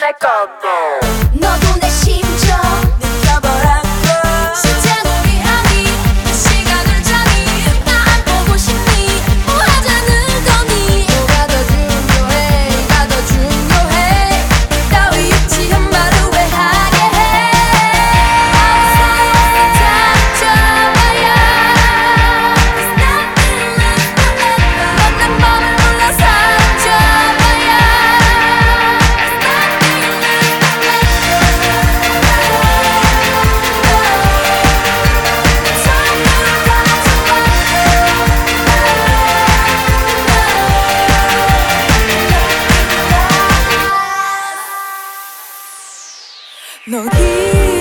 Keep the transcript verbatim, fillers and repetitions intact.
내 거고 너도 내 심정 느껴보라고 진짜 우리 아니 이 시간을 자니 나 안 보고 싶니 뭐 하자는 거니 뭐가 더 중요해 뭐가 더 중요해 따위 유치한 말을 왜 하게 해 다쳐봐야 It's nothing left forever 넌 내 맘을 몰라 사줘봐야 It's nothing left forever 너